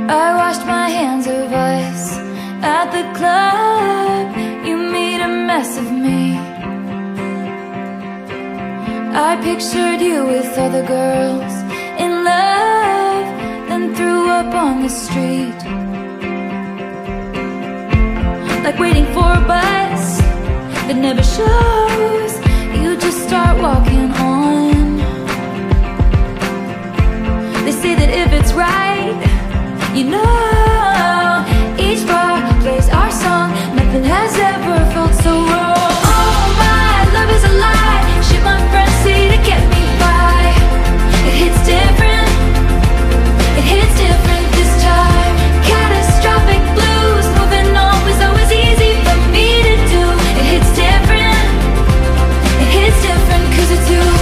I washed my hands of ice at the club. You made a mess of me. I pictured you with other girls in love, then threw up on the street. Like waiting for a bus that never shows, you just start walking on. They say that if it's right, you know, each bar plays our song. Nothing has ever felt so wrong. Oh, my love is a lie. Shit my friends say to get me by. It hits different. It hits different this time. Catastrophic blues. Moving on was always easy for me to do. It hits different. It hits different 'cause it's you.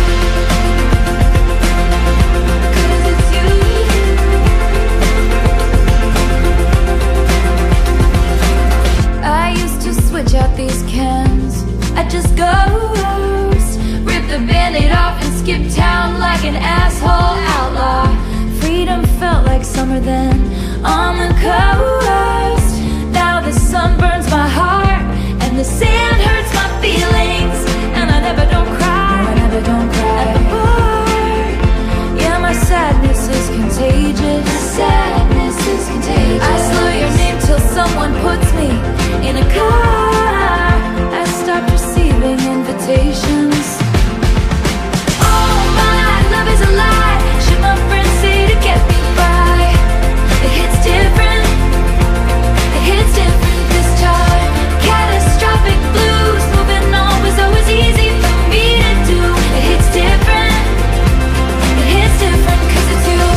Switch out these cans, I just ghost. Rip the band-aid off and skip town like an asshole outlaw. Freedom felt like summer then on the coast. Now the sun burns my heart and the sand hurts my feelings. And I never don't cry, no, I never don't cry at the bar. Yeah, my sadness is contagious. My sadness is contagious. I slur your name till someone puts me in a car. I stopped receiving invitations. Oh, my love is a lie. Shit my friends say to get me by. It hits different. It hits different this time. Catastrophic blues. Moving on was always easy for me to do. It hits different. It hits different 'cause it's you.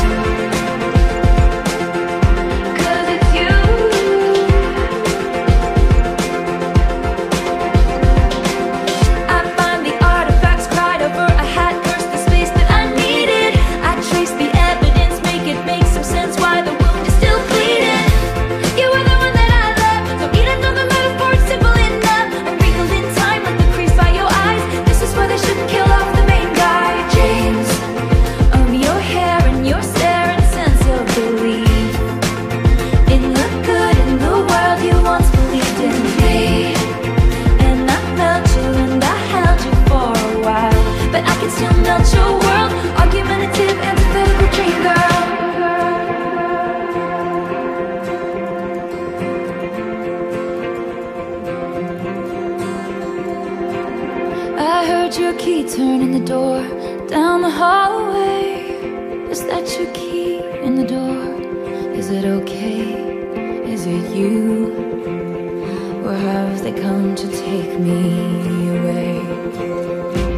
Your key turn in the door down the hallway. Is that your key in the door? Is it okay? Is it you? Or have they come to take me away?